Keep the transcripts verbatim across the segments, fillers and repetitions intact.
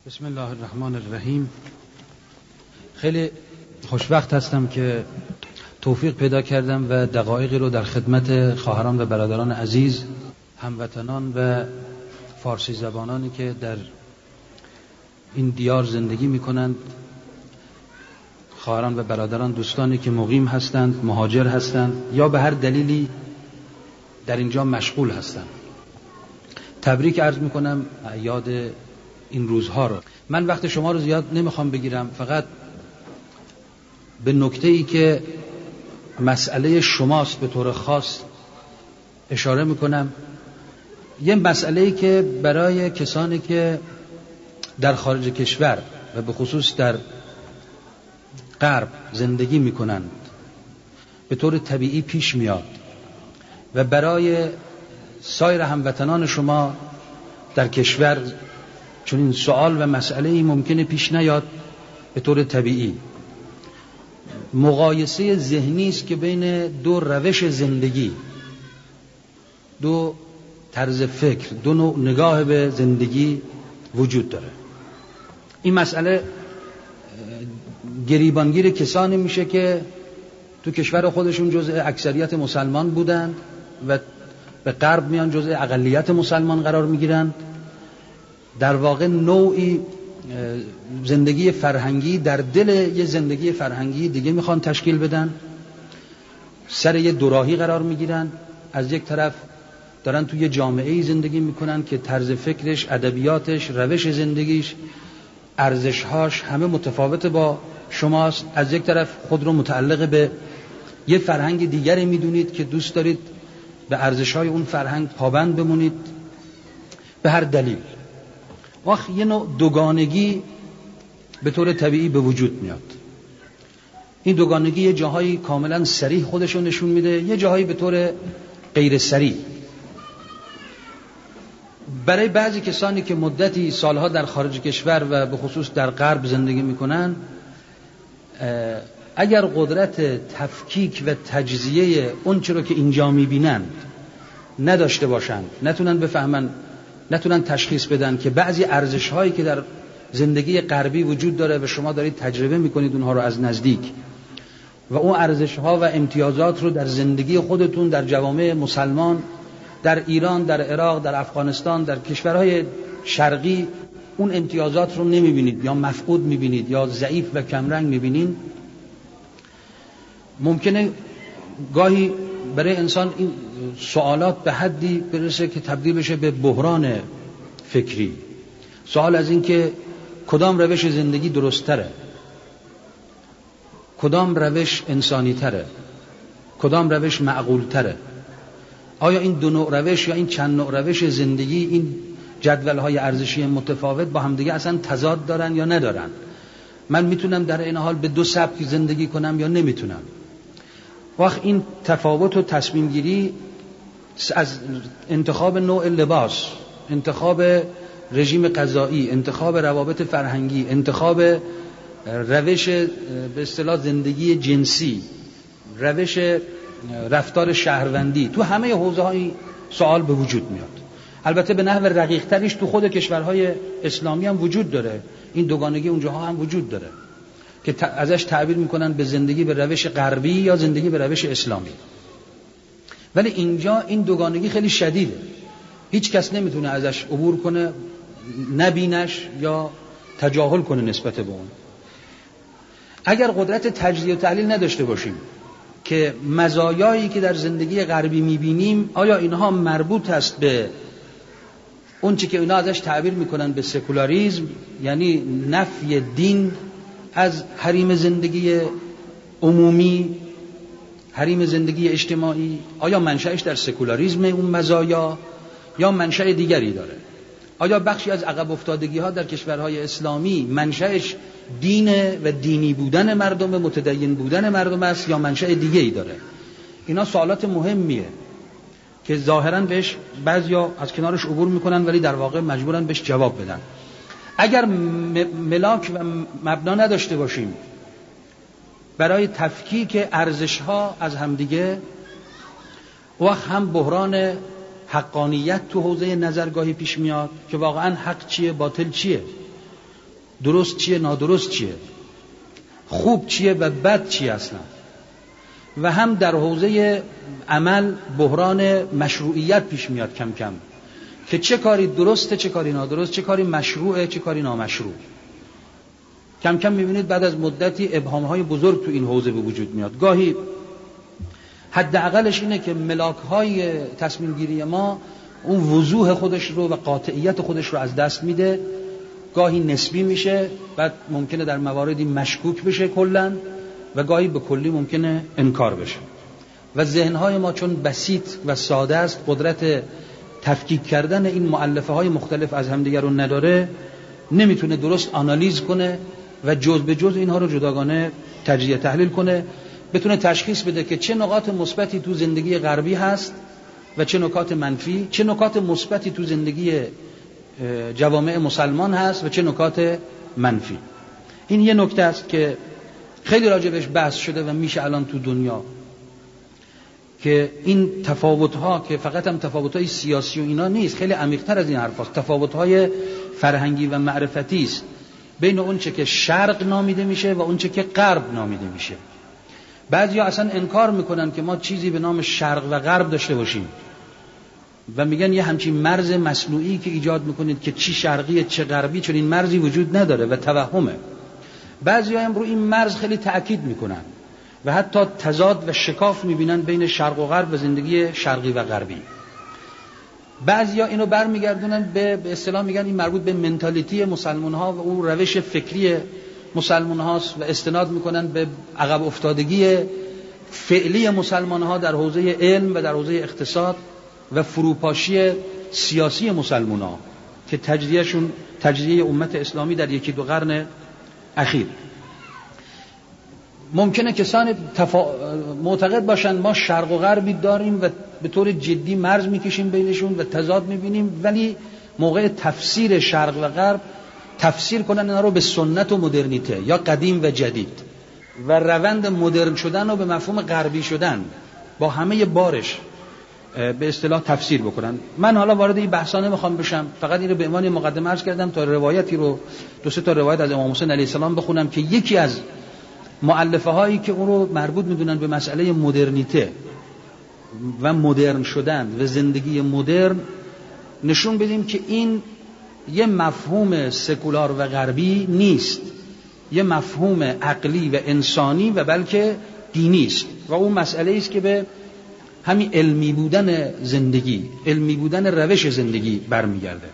بسم الله الرحمن الرحیم. خیلی خوشبخت هستم که توفیق پیدا کردم و دقایقی رو در خدمت خواهران و برادران عزیز، هموطنان و فارسی زبانانی که در این دیار زندگی می کنند، خواهران و برادران، دوستانی که مقیم هستند، مهاجر هستند یا به هر دلیلی در اینجا مشغول هستند، تبریک عرض می کنم اعیاد این روزها رو. من وقت شما رو زیاد نمیخوام بگیرم، فقط به نکته‌ای که مسئله شماست به طور خاص اشاره میکنم. یه مسئله‌ای که برای کسانی که در خارج کشور و به خصوص در غرب زندگی میکنند به طور طبیعی پیش میاد و برای سایر هموطنان شما در کشور چون این سوال و مسئله‌ای ممکنه پیش نیاد به طور طبیعی. مقایسه ذهنی است که بین دو روش زندگی، دو طرز فکر، دو نوع نگاه به زندگی وجود داره. این مسئله گریبانگیر کسانی میشه که تو کشور خودشون جزء اکثریت مسلمان بودند و به غرب میان جزء اقلیت مسلمان قرار میگیرند. در واقع نوعی زندگی فرهنگی در دل یه زندگی فرهنگی دیگه میخوان تشکیل بدن، سر یه دوراهی قرار میگیرن. از یک طرف دارن توی یه جامعه‌ای زندگی میکنن که طرز فکرش، ادبیاتش، روش زندگیش، ارزشهاش همه متفاوت با شماست. از یک طرف خود رو متعلق به یه فرهنگ دیگری میدونید که دوست دارید به ارزشهای اون فرهنگ پابند بمونید به هر دلیل. وقت یه نوع دوگانگی به طور طبیعی به وجود میاد. این دوگانگی یه جاهایی کاملا صریح خودشو نشون میده، یه جاهایی به طور غیر صریح. برای بعضی کسانی که مدتی سالها در خارج کشور و به خصوص در غرب زندگی میکنن، اگر قدرت تفکیک و تجزیه اون چرا که اینجا میبینند نداشته باشند، نتونن بفهمن، نتونن تشخیص بدن که بعضی ارزش‌هایی که در زندگی غربی وجود داره و شما دارید تجربه می‌کنید اونها رو از نزدیک و اون ارزش‌ها و امتیازات رو در زندگی خودتون در جوامع مسلمان، در ایران، در عراق، در افغانستان، در کشورهای شرقی اون امتیازات رو نمی‌بینید یا مفقود می‌بینید یا ضعیف و کمرنگ می‌بینید، ممکنه گاهی برای انسان این سوالات به حدی برسه که تبدیل بشه به بحران فکری. سوال از این که کدام روش زندگی درست تره، کدام روش انسانی تره، کدام روش معقول تره. آیا این دو نوع روش یا این چند نوع روش زندگی، این جدول‌های ارزشی متفاوت با هم دیگه اصلا تضاد دارن یا ندارن؟ من میتونم در این حال به دو سبک زندگی کنم یا نمیتونم؟ وقت این تفاوت و تصمیم گیری از انتخاب نوع لباس، انتخاب رژیم غذایی، انتخاب روابط فرهنگی، انتخاب روش به اصطلاح زندگی جنسی، روش رفتار شهروندی، تو همه حوزه‌های سوال به وجود میاد. البته به نحو رقیق تریش تو خود کشورهای اسلامی هم وجود داره. این دوگانگی اونجاها هم وجود داره که ازش تعبیر میکنن به زندگی به روش غربی یا زندگی به روش اسلامی. ولی اینجا این دوگانگی خیلی شدیده، هیچ کس نمیتونه ازش عبور کنه، نبینش یا تجاهل کنه نسبت به اون. اگر قدرت تجزیه و تحلیل نداشته باشیم که مزایایی که در زندگی غربی میبینیم آیا اینها مربوط است به اون چی که اینا ازش تعبیر میکنن به سکولاریسم، یعنی نفی دین از حریم زندگی عمومی، حریم زندگی اجتماعی، آیا منشأش در سکولاریسم اون مزایا یا منشأ دیگری داره؟ آیا بخشی از عقب افتادگی ها در کشورهای اسلامی منشأش دین و دینی بودن مردم، متدین بودن مردم است یا منشأ دیگری داره؟ اینا سوالات مهمیه که ظاهراً بهش بعضیا از کنارش عبور میکنن ولی در واقع مجبورن بهش جواب بدن. اگر ملاک و مبنا نداشته باشیم برای تفکیک ارزش‌ها از همدیگه، وقت هم بحران حقانیت تو حوزه نظرگاهی پیش میاد که واقعا حق چیه، باطل چیه. درست چیه، نادرست چیه، خوب چیه و بد چیه اصلا. و هم در حوزه عمل بحران مشروعیت پیش میاد کم کم که چه کاری درسته، چه کاری نادرست، چه کاری مشروعه، چه کاری نامشروع. کم کم میبینید بعد از مدتی ابهام‌های بزرگ تو این حوزه به وجود میاد. گاهی حداقلش اینه که ملاک‌های تصمیم گیری ما اون وضوح خودش رو و قاطعیت خودش رو از دست میده، گاهی نسبی میشه، بعد ممکنه در مواردی مشکوک بشه کلاً و گاهی به کلی ممکنه انکار بشه. و ذهن‌های ما چون بسیط و ساده است، قدرت تفکیک کردن این مؤلفه‌های مختلف از همدیگر رو نداره، نمیتونه درست آنالیز کنه و جز به جز اینها رو جداگانه تجزیه تحلیل کنه، بتونه تشخیص بده که چه نکات مثبتی تو زندگی غربی هست و چه نکات منفی، چه نکات مثبتی تو زندگی جوامع مسلمان هست و چه نکات منفی. این یه نکته است که خیلی راجع بهش بحث شده و میشه الان تو دنیا که این تفاوت‌ها که فقط هم تفاوت‌های سیاسی و اینا نیست، خیلی عمیق‌تر از این حرفاست. تفاوت‌های فرهنگی و معرفتی است بین اون چه که شرق نامیده میشه و اون چه که غرب نامیده میشه. بعضیا اصلا انکار میکنن که ما چیزی به نام شرق و غرب داشته باشیم و میگن یه همچین مرز مصنوعی که ایجاد میکنید که چی شرقیه چه غربی، چون این مرزی وجود نداره و توهمه. بعضیا هم رو این مرز خیلی تأکید میکنن و حتی تضاد و شکاف میبینن بین شرق و غرب و زندگی شرقی و غربی. بعضیا اینو برمیگردونن به به اصطلاح میگن این مربوط به منتالیتی مسلمان ها و اون روش فکری مسلمان هاست و استناد میکنن به عقب افتادگی فعلی مسلمان ها در حوزه علم و در حوزه اقتصاد و فروپاشی سیاسی مسلمان ها که تجزیهشون تجزیه امت اسلامی در یکی دو قرن اخیر. ممکنه کسان تفا... معتقد باشن ما شرق و غربی داریم و به طور جدی مرز میکشیم بینشون و تضاد میبینیم، ولی موقع تفسیر شرق و غرب تفسیر کنن اینا رو به سنت و مدرنیته یا قدیم و جدید و روند مدرن شدن و به مفهوم غربی شدن با همه بارش به اصطلاح تفسیر بکنن. من حالا وارد این بحثا نمیخوام بشم، فقط این رو به عنوان مقدمه عرض کردم تا روایتی رو دو سه تا روایت از امام حسین علیه السلام بخونم که یکی از مؤلفه هایی که اون رو مربوط میدونن به مسئله مدرنیته و مدرن شدن و زندگی مدرن نشون بدیم که این یه مفهوم سکولار و غربی نیست، یه مفهوم عقلی و انسانی و بلکه دینی است و اون مسئله است که به همین علمی بودن زندگی، علمی بودن روش زندگی برمیگرده.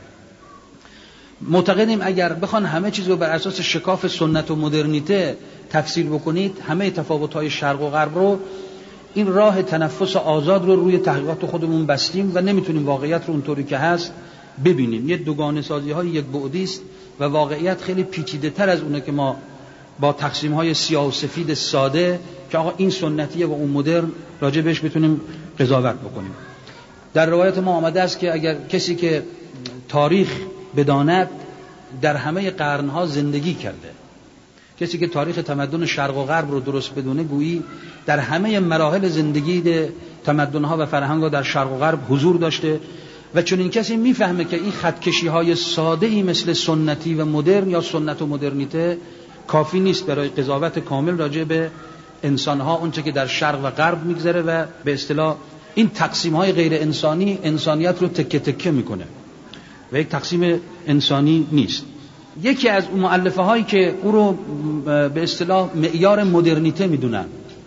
معتقدیم اگر بخوان همه چیز رو بر اساس شکاف سنت و مدرنیته تفسیر بکنید، همه تفاوت‌های شرق و غرب رو، این راه تنفس آزاد رو روی تحقیقات خودمون بستیم و نمیتونیم واقعیت رو اونطوری که هست ببینیم. یه دوگانه سازی های یک بعدی است و واقعیت خیلی پیچیده تر از اونه که ما با تقسیم های سیاه و سفید ساده که آقا این سنتیه و اون مدرن راجع بهش بتونیم قضاوت بکنیم. در روایت ما آمده است که اگر کسی که تاریخ بداند در همه قرنها زندگی کرده، کسی که تاریخ تمدن شرق و غرب رو درست بدونه گویی در همه مراحل زندگی تمدن‌ها و فرهنگ‌ها در شرق و غرب حضور داشته و چون این کسی میفهمه که این خطکشی‌های ساده‌ای مثل سنتی و مدرن یا سنت و مدرنیته کافی نیست برای قضاوت کامل راجع به انسان‌ها، اونچه که در شرق و غرب میگذره و به اصطلاح این تقسیم‌های غیر انسانی انسانیت رو تکه تکه میکنه و یک تقسیم انسانی نیست. یکی از اون مؤلفه هایی که او رو به اصطلاح معیار مدرنیته میدونن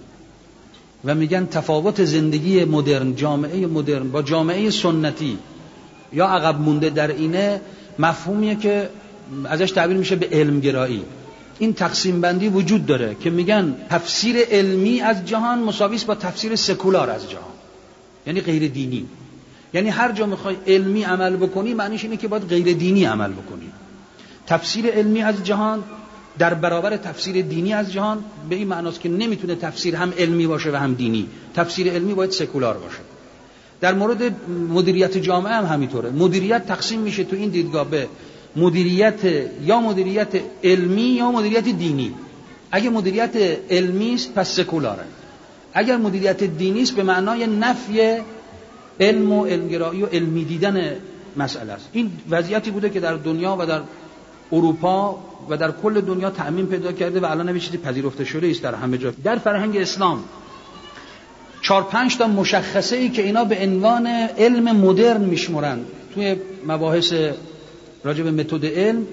و میگن تفاوت زندگی مدرن، جامعه مدرن با جامعه سنتی یا عقب مونده در اینه مفهومیه که ازش تعبیر میشه به علمگرایی. این تقسیم بندی وجود داره که میگن تفسیر علمی از جهان مساوی است با تفسیر سکولار از جهان، یعنی غیر دینی. یعنی هر جا میخوای علمی عمل بکنی معنیش اینه که باید غیر دینی عمل بکنی. تفسیر علمی از جهان در برابر تفسیر دینی از جهان به این معناست که نمیتونه تفسیر هم علمی باشه و هم دینی. تفسیر علمی باید سکولار باشه. در مورد مدیریت جامعه هم همینطوره. مدیریت تقسیم میشه تو این دیدگاه به مدیریت یا مدیریت علمی یا مدیریت دینی. اگه مدیریت علمی است پس سکولاره، اگر مدیریت دینی است به معنای نفی علم و علمگرایی و علمی دیدن مسئله است. این وضعیتی بوده که در دنیا و در اروپا و در کل دنیا تعمیم پیدا کرده و الان هم چیزی پذیرفته شده است در همه جا. در فرهنگ اسلام چهار پنج تا مشخصه ای که اینا به عنوان علم مدرن میشمرن توی مباحث راجع به متد علم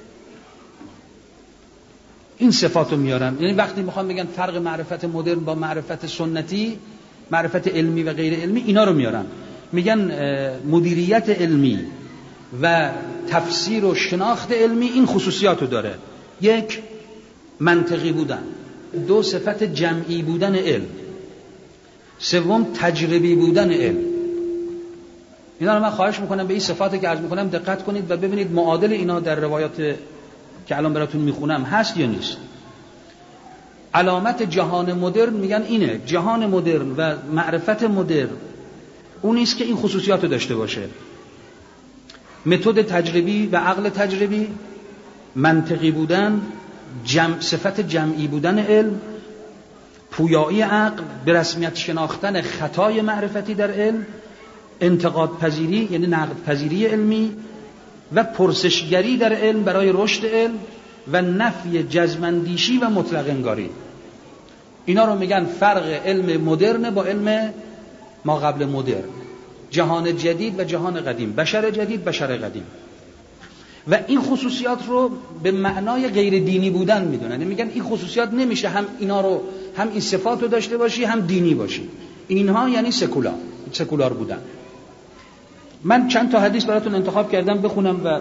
این صفاتو میارن. یعنی وقتی میخوام بگن فرق معرفت مدرن با معرفت سنتی، معرفت علمی و غیر علمی، اینا رو میارن. میگن مدیریت علمی و تفسیر و شناخت علمی این خصوصیاتو داره: یک، منطقی بودن; دو، صفت جمعی بودن علم; سوم، تجربی بودن علم. اینا رو من خواهش میکنم به این صفاتی که عرض میکنم دقت کنید و ببینید معادل اینا در روایات که الان براتون میخونم هست یا نیست. علامت جهان مدرن میگن اینه: جهان مدرن و معرفت مدرن اون نیست که این خصوصیاتو داشته باشه: متد تجربی و عقل تجربی، منطقی بودن، جمع، صفت جمعی بودن علم، پویایی عقل، به رسمیت شناختن خطای معرفتی در علم، انتقاد پذیری یعنی نقد پذیری علمی و پرسشگری در علم برای رشد علم و نفی جزم‌اندیشی و مطلق انگاری. اینا رو میگن فرق علم مدرن با علم ما قبل مدرن، جهان جدید و جهان قدیم، بشر جدید بشر قدیم. و این خصوصیات رو به معنای غیر دینی بودن میدونن. میگن این خصوصیات نمیشه هم اینا رو، هم این صفات رو داشته باشی هم دینی باشی. اینها یعنی سکولار، سکولار بودن. من چند تا حدیث براتون انتخاب کردم بخونم و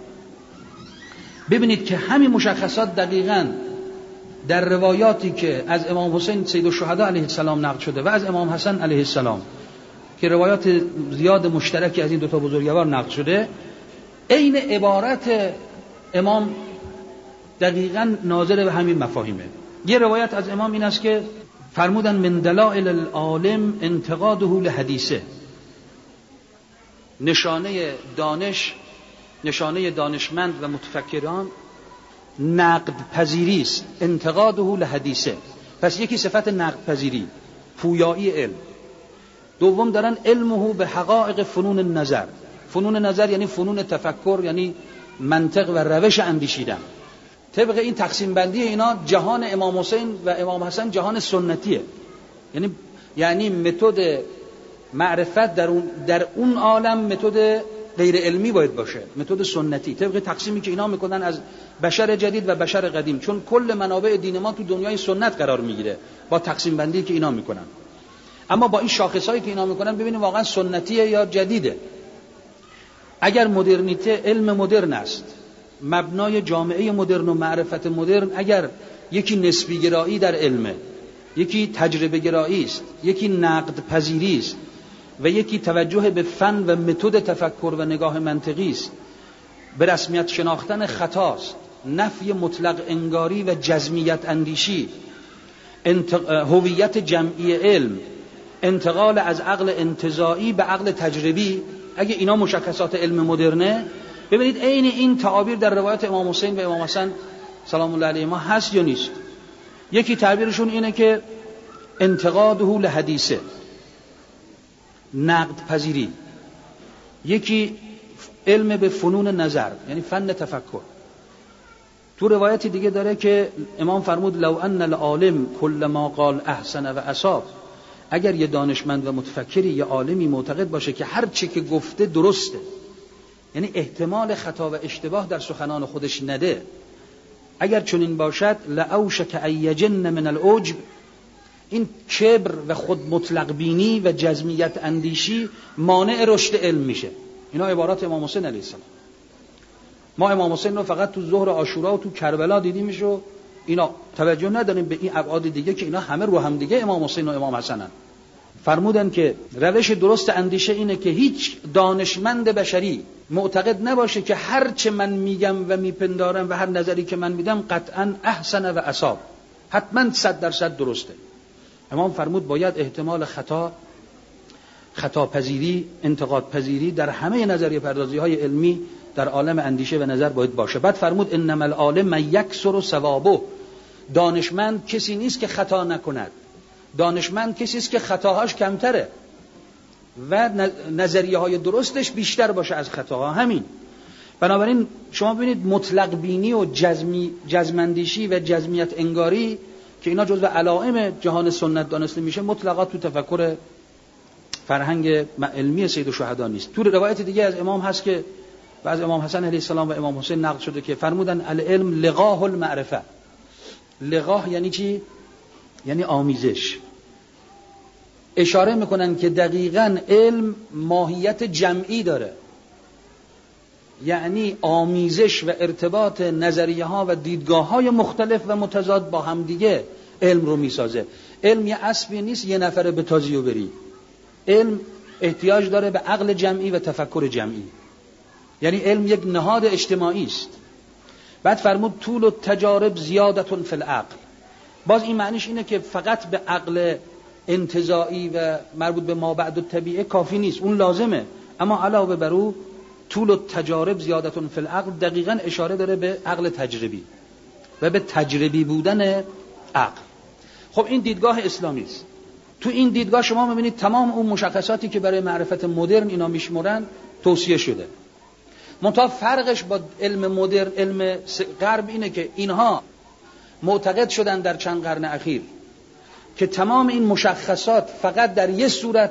ببینید که همین مشخصات دقیقاً در روایاتی که از امام حسین سید الشهدا علیه السلام نقل شده و از امام حسن علیه السلام که روایات زیاد مشترکی از این دو تا بزرگوار نقل شده، عین عبارت امام دقیقاً ناظر به همین مفاهیمه. یه روایت از امام این است که فرمودن من دلائل العالم انتقاده لحدیثه، نشانه دانش، نشانه دانشمند و متفکران نقد پذیری است، انتقاده لحدیثه. پس یکی صفت نقد پذیری، پویایی علم. دوم دارن علمه به حقایق فنون نظر. فنون نظر یعنی فنون تفکر، یعنی منطق و روش اندیشیدن. طبق این تقسیم بندی اینا جهان امام حسین و امام حسن جهان سنتیه، یعنی یعنی متد معرفت در اون در اون عالم متد غیر علمی باید باشه، متد سنتی، طبق تقسیمی که اینا میکنن از بشر جدید و بشر قدیم. چون کل منابع دین ما تو دنیای سنت قرار میگیره با تقسیم بندی که اینا میکنن. اما با این شاخصایی که اینا میکنن ببینید واقعا سنتیه یا جدیده. اگر مدرنیته علم مدرن است، مبنای جامعه مدرن و معرفت مدرن، اگر یکی نسبی گرایی در علمه، یکی تجربه گرایی است، یکی نقد پذیری است و یکی توجه به فن و متد تفکر و نگاه منطقی است، به رسمیت شناختن خطاست، نفی مطلق انگاری و جزمیت اندیشی، هویت جمعی علم، انتقال از عقل انتزاعی به عقل تجربی، اگه اینا مشخصات علم مدرنه، ببینید عین این تعابیر در روایت امام حسین و امام حسن سلام الله علیهما هست یا نیست. یکی تعبیرشون اینه که انتقاده لحدیثه، نقد پذیری. یکی علم به فنون نظر، یعنی فن تفکر. تو روایتی دیگه داره که امام فرمود لو ان العالم کل ما قال احسن و اصاب، اگر یه دانشمند و متفکری یا عالمی معتقد باشه که هر چی که گفته درسته، یعنی احتمال خطا و اشتباه در سخنان خودش نده، اگر چنین باشد لأوشک ان یجن من العجب، این کبر و خود مطلق بینی و جزمیت اندیشی مانع رشد علم میشه. اینا عبارات امام حسین علیه السلام. ما امام حسین رو فقط تو ظهر عاشورا و تو کربلا دیدیمش و اینا توجه نداریم به این ابعاد دیگه که اینا همه رو هم دیگه امام حسین و امام حسنن. فرمودن که روش درست اندیشه اینه که هیچ دانشمند بشری معتقد نباشه که هر چه من میگم و میپندارم و هر نظری که من میدم قطعا احسن و اصاب، حتما صد درصد درسته. امام فرمود باید احتمال خطا، خطا پذیری، انتقاد پذیری در همه نظریه پردازی های علمی در عالم اندیشه و نظر باید باشه. بعد فرمود انما العالم من یکثر ثوابه، دانشمند کسی نیست که خطا نکند، دانشمند کسی است که خطاهاش کمتره و نظریه های درستش بیشتر باشه از خطاها. همین بنابراین شما ببینید مطلق بینی و جزمی جزمندیشی و جزمیت انگاری که اینا جزو علائم جهان سنت دانسته میشه، مطلقا تو تفکر فرهنگ علمی سید الشهدا نیست. تو روایت دیگه از امام هست که و از امام حسن علیه السلام و امام حسین نقل شده که فرمودن العلم لقاه المعرفه. لقاه یعنی چی؟ یعنی آمیزش. اشاره میکنن که دقیقاً علم ماهیت جمعی داره، یعنی آمیزش و ارتباط نظریه ها و دیدگاه های مختلف و متضاد با هم دیگه علم رو میسازه. علم یه اسبی نیست یه نفر به تازی و بری. علم احتیاج داره به عقل جمعی و تفکر جمعی، یعنی علم یک نهاد اجتماعی است. بعد فرمود طول التجارب زیادتون فی العقل. باز این معنیش اینه که فقط به عقل انتزاعی و مربوط به ما بعد الطبیعه کافی نیست، اون لازمه، اما علاوه بر او طول التجارب زیادتون فی العقل دقیقاً اشاره داره به عقل تجربی و به تجربی بودن عقل. خب این دیدگاه اسلامی است. تو این دیدگاه شما می‌بینید تمام اون مشخصاتی که برای معرفت مدرن اینا میشمرن توصیه شده. منتها فرقش با علم مدرن، علم غرب اینه که اینها معتقد شدن در چند قرن اخیر که تمام این مشخصات فقط در یک صورت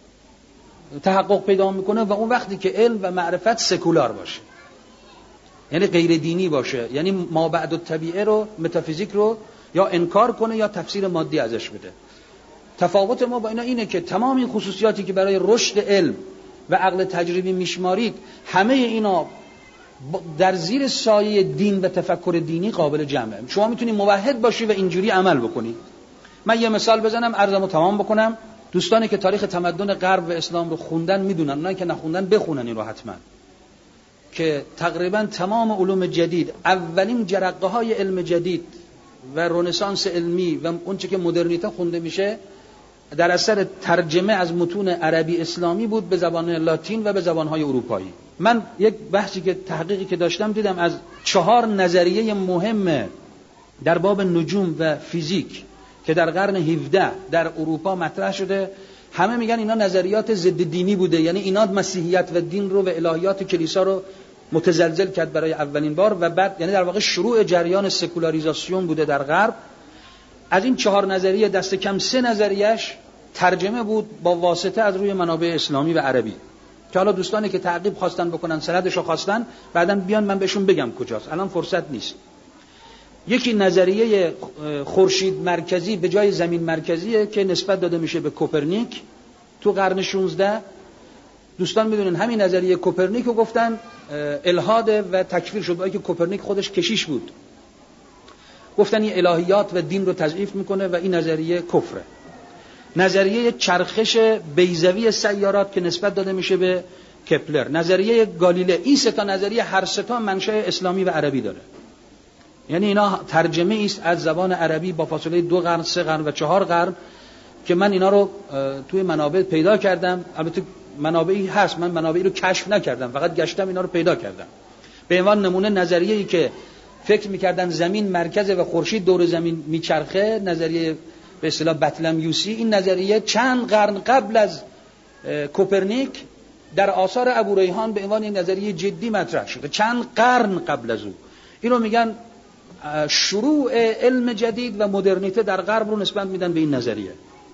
تحقق پیدا میکنه و اون وقتی که علم و معرفت سکولار باشه، یعنی غیر دینی باشه، یعنی ما بعد الطبیعه رو، متافیزیک رو یا انکار کنه یا تفسیر مادی ازش بده. تفاوت ما با اینا اینه که تمام این خصوصیاتی که برای رشد علم و عقل تجربی میشمارید، همه اینا در زیر سایه دین و تفکر دینی قابل جمعه. شما میتونید موحد باشی و اینجوری عمل بکنی. من یه مثال بزنم عرضمو تمام بکنم. دوستانی که تاریخ تمدن غرب و اسلام رو خوندن میدونن، اونایی که نخوندن بخونن این رو حتما، که تقریبا تمام علوم جدید، اولین جرقه های علم جدید و رنسانس علمی و اون چه که مدرنیته خونده میشه در اثر ترجمه از متون عربی اسلامی بود به زبان لاتین و به زبانهای اروپایی. من یک بحثی که تحقیقی که داشتم دیدم از چهار نظریه مهم در باب نجوم و فیزیک که در قرن هفدهم در اروپا مطرح شده، همه میگن اینا نظریات ضد دینی بوده، یعنی اینا مسیحیت و دین رو و الهیات کلیسا رو متزلزل کرد برای اولین بار و بعد یعنی در واقع شروع جریان سکولاریزاسیون بوده در غرب. از این چهار نظریه دست کم سه نظریهش ترجمه بود با واسطه از روی منابع اسلامی و عربی که حالا دوستانی که تعقیب خواستن بکنن، سندشو خواستن، بعداً بیان من بهشون بگم کجاست، الان فرصت نیست. یکی نظریه خورشید مرکزی به جای زمین مرکزیه که نسبت داده میشه به کوپرنیک تو قرن شانزدهم. دوستان میدونن همین نظریه کوپرنیک رو گفتن الحاد و تکفیر شد، با اینکه کوپرنیک خودش کشیش بود. گفتن این الهیات و دین رو تضعیف میکنه و این نظریه کفره. نظریه چرخش بیضوی سیارات که نسبت داده میشه به کپلر، نظریه گالیله، این سه تا نظریه هر سه تا منشأ اسلامی و عربی داره. یعنی اینا ترجمه است از زبان عربی با فاصله دو قرن، سه قرن و چهار قرن که من اینا رو توی منابع پیدا کردم. البته منابعی هست، من منابعی رو کشف نکردم، فقط گشتم اینا رو پیدا کردم. به عنوان نمونه نظریه‌ای که فکر می‌کردن زمین مرکزه و خورشید دور زمین میچرخه، نظریه به اصطلاح بطلمیوسی، این نظریه چند قرن قبل از کوپرنیک در آثار ابو ریحان به عنوان یک نظریه جدی مطرح شده، چند قرن قبل از او. اینو میگن شروع علم جدید و مدرنیته در غرب رو نسبت میدن به این نظریه.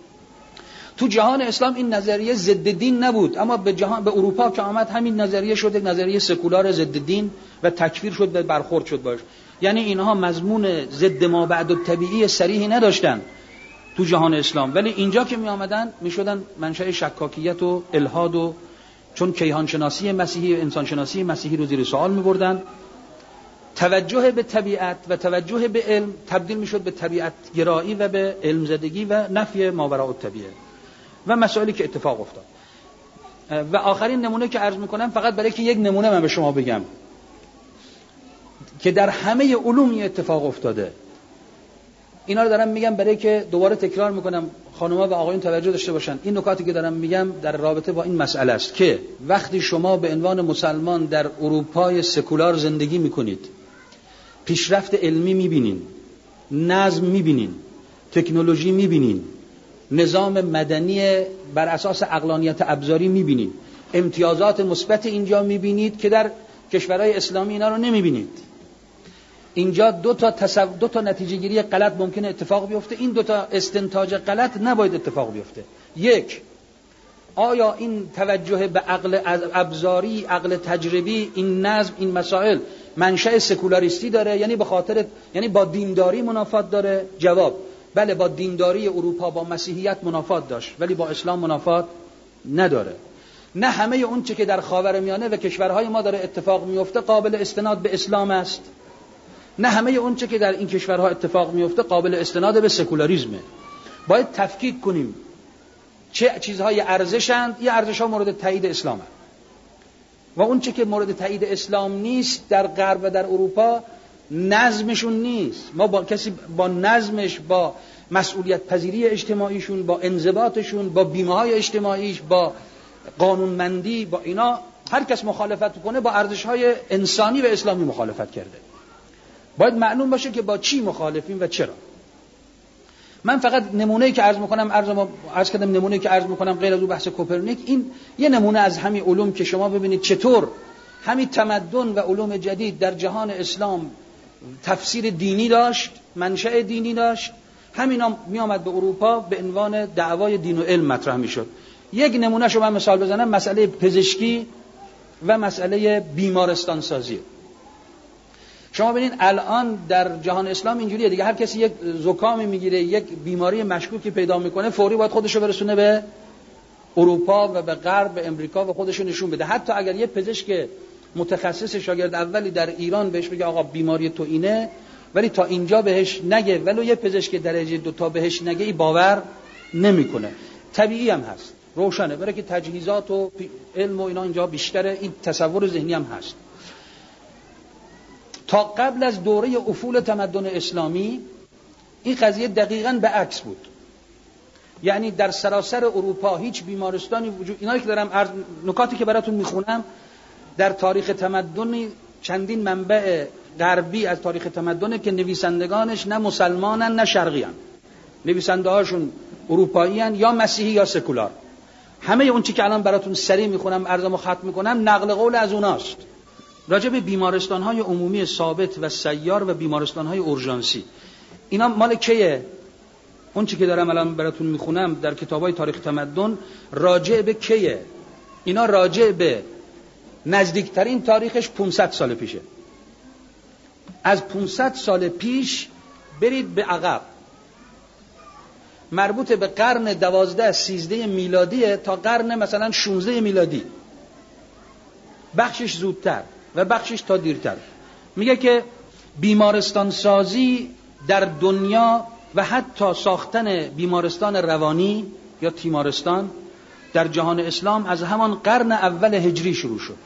تو جهان اسلام این نظریه ضد دین نبود، اما به جهان به اروپا که آمد همین نظریه شد یک نظریه سکولار ضد دین و تکفیر شد و برخورد شد باش. یعنی اینها مضمون ضد ما بعد الطبیعی صریحی نداشتن تو جهان اسلام، ولی اینجا که می آمدن می شدن منشأ شکاکیت و الحاد، و چون کیهان شناسی مسیحی و انسان شناسی مسیحی رو زیر سوال می بردن، توجه به طبیعت و توجه به علم تبدیل می شد به طبیعت گرایی و به علم زدگی و نفی ماوراء الطبیعه و مسائلی که اتفاق افتاد. و آخرین نمونه که عرض می کنم فقط برای که یک نمونه من به شما بگم که در همه علوم اتفاق افتاده. اینا رو دارم میگم برای که دوباره تکرار میکنم خانم‌ها و آقایون توجه داشته باشن. این نکاتی که دارم میگم در رابطه با این مسئله است که وقتی شما به عنوان مسلمان در اروپای سکولار زندگی میکنید، پیشرفت علمی میبینین، نظم میبینین، تکنولوژی میبینین، نظام مدنی بر اساس عقلانیت ابزاری میبینین، امتیازات مثبت اینجا میبینید که در کشورهای اسلامی اینا رو نمیبینید. اینجا دو تا تصو... دو تا نتیجه گیری غلط ممکنه اتفاق بیفته. این دو تا استنتاج غلط نباید اتفاق بیفته. یک، آیا این توجه به عقل ابزاری، عقل تجربی، این نظم، این مسائل منشأ سکولاریستی داره، یعنی به خاطر یعنی با دینداری منافات داره؟ جواب: بله، با دینداری اروپا با مسیحیت منافات داشت ولی با اسلام منافات نداره. نه همه اون چه که در خاورمیانه و کشورهای ما داره اتفاق میفته قابل استناد به اسلام است. نه همه اون چه که در این کشورها اتفاق میفته قابل استناد به سکولاریسمه. باید تفکیک کنیم چه چیزهای ارزشند. یه ارزش‌ها مورد تایید اسلامه و اون چه که مورد تایید اسلام نیست در غرب و در اروپا نظمشون نیست. ما با کسی با نظمش، با مسئولیت پذیری اجتماعیشون، با انضباطشون، با بیمه‌های اجتماعیش، با قانونمندی، با اینا هر کس مخالفت کنه با ارزش‌های انسانی و اسلامی مخالفت کرده. باید معلوم باشه که با چی مخالفیم و چرا. من فقط نمونه‌ای که عرض می‌کنم عرض ما عرض کردم نمونه‌ای که عرض می‌کنم غیر از اون بحث کوپرنیک، این یه نمونه از همین علوم که شما ببینید چطور همین تمدن و علوم جدید در جهان اسلام تفسیر دینی داشت، منشأ دینی داشت، همینا می آمد به اروپا به عنوان دعوای دین و علم مطرح میشد. یک نمونه شو من مثال بزنم، مسئله پزشکی و مسئله بیمارستان سازی. شما ببینید الان در جهان اسلام اینجوریه دیگه، هر کسی یک زکامی میگیره، یک بیماری مشکوکی پیدا میکنه، فوری باید خودشو برسونه به اروپا و به غرب، به امریکا و خودشو نشون بده. حتی اگر یه پزشک متخصص شاگرد اولی در ایران بهش بگه آقا بیماری تو اینه، ولی تا اینجا بهش نگه، ولو یه پزشک درجه دو تا بهش نگه، ای باور نمیکنه. طبیعی هم هست، روشنه، برای که تجهیزات و علم و اینا اینجا بیشتره، این تصور ذهنی هم هست. تا قبل از دوره افول تمدن اسلامی این قضیه دقیقاً به عکس بود. یعنی در سراسر اروپا هیچ بیمارستانی وجود، اینایی که دارم عرض، نکاتی که براتون میخونم در تاریخ تمدنی چندین منبع غربی از تاریخ تمدنه که نویسندگانش نه مسلمانن نه شرقیان، نویسنده هاشون اروپاییان یا مسیحی یا سکولار. همه اون چی که الان براتون سریع میخونم عرضمو ختم میکنم نقل قول از اوناست. راجع به بیمارستان‌های عمومی ثابت و سیار و بیمارستان‌های اورژانسی، اینا مال کیه؟ اون چی که دارم الان براتون میخونم در کتاب‌های تاریخ تمدن راجع به کیه؟ اینا راجع به نزدیکترین تاریخش پانصد سال پیشه. از پانصد سال پیش برید به عقب، مربوط به قرن دوازده سیزده میلادی تا قرن مثلا شانزده میلادی، بخشش زودتر و بخشش تا دیرتر. میگه که بیمارستان سازی در دنیا و حتی ساختن بیمارستان روانی یا تیمارستان در جهان اسلام از همان قرن اول هجری شروع شد.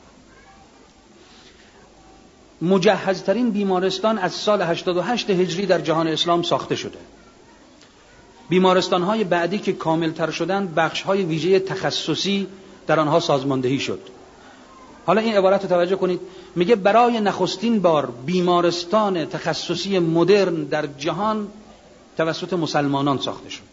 مجهزترین بیمارستان از سال هشتاد و هشت هجری در جهان اسلام ساخته شده. بیمارستان‌های بعدی که کاملتر شدند بخش‌های ویژه تخصصی در آنها سازماندهی شد. حالا این عبارت رو توجه کنید، میگه برای نخستین بار بیمارستان تخصصی مدرن در جهان توسط مسلمانان ساخته شد.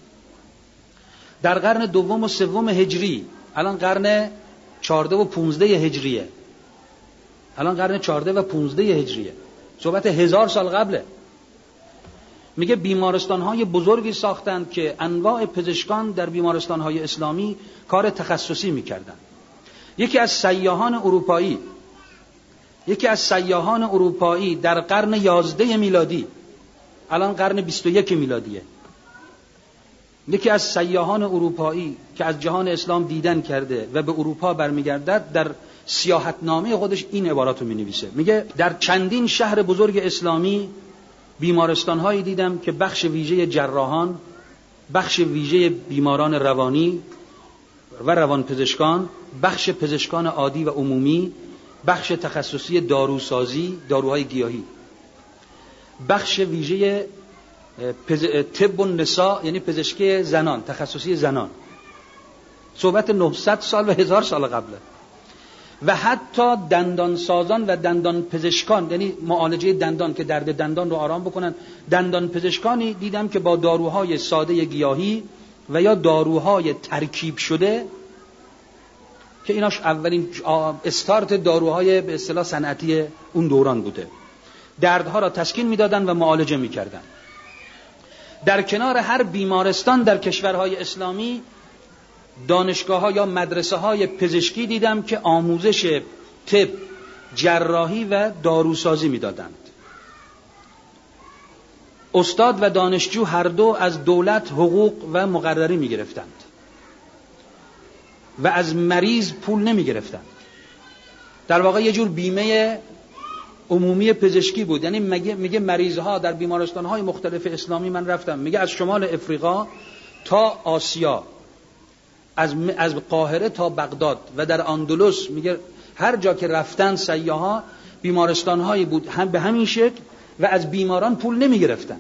در قرن دوم و سوم هجری، الان قرن چهارده و پونزده هجریه، الان قرن چهارده و پونزده هجریه، صحبت هزار سال قبله. میگه بیمارستان‌های بزرگی ساختند که انواع پزشکان در بیمارستان‌های اسلامی کار تخصصی می‌کردند. یکی از سیاحان اروپایی یکی از سیاحان اروپایی در قرن یازده میلادی، الان قرن بیست و یک میلادیه، یکی از سیاحان اروپایی که از جهان اسلام دیدن کرده و به اروپا برمیگردد در سیاحتنامه خودش این عبارات رو می‌نویسه. میگه در چندین شهر بزرگ اسلامی بیمارستان‌هایی دیدم که بخش ویژه جراحان، بخش ویژه بیماران روانی و روانپزشکان، بخش پزشکان عادی و عمومی، بخش تخصصی داروسازی، داروهای گیاهی، بخش ویژه پز... طب النساء یعنی پزشکی زنان، تخصصی زنان. صحبت نهصد سال و هزار سال قبله. و حتی دندان سازان و دندان پزشکان، یعنی معالجه دندان که درد دندان رو آرام بکنن، دندان پزشکانی دیدم که با داروهای ساده گیاهی و یا داروهای ترکیب شده که ایناش اولین استارت داروهای به اصطلاح صنعتی اون دوران بوده. دردها را تسکین میدادن و معالجه میکردن. در کنار هر بیمارستان در کشورهای اسلامی دانشگاه‌ها یا مدرسه‌های پزشکی دیدم که آموزش طب، جراحی و داروسازی میدادند. استاد و دانشجو هر دو از دولت حقوق و مقرری میگرفتند و از مریض پول نمیگرفتند. در واقع یه جور بیمه عمومی پزشکی بود. یعنی میگه میگه مریض‌ها در بیمارستان‌های مختلف اسلامی من رفتم، میگه از شمال افریقا تا آسیا، از از قاهره تا بغداد و در اندلس، میگه هر جا که رفتن سیاحا بیمارستان‌هایی بود هم به همین شکل و از بیماران پول نمیگرفتن.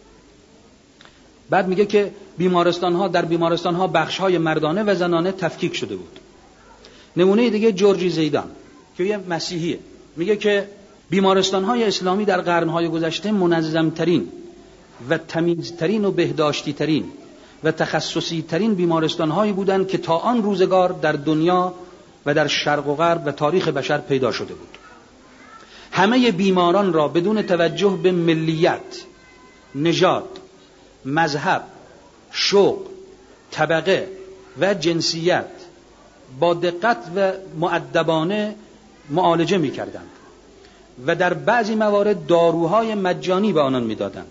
بعد میگه که بیمارستان‌ها در بیمارستان‌ها بخش‌های مردانه و زنانه تفکیک شده بود. نمونه دیگه جورجی زیدان که یه مسیحیه، میگه که بیمارستان‌های اسلامی در قرن‌های گذشته منظم‌ترین و تمیزترین و بهداشتی‌ترین و تخصصی‌ترین بیمارستان‌هایی بودند که تا آن روزگار در دنیا و در شرق و غرب و تاریخ بشر پیدا شده بود. همه بیماران را بدون توجه به ملیت، نژاد، مذهب، شغل، طبقه و جنسیت با دقت و مؤدبانه معالجه می‌کردند و در بعضی موارد داروهای مجانی به آنان می‌دادند.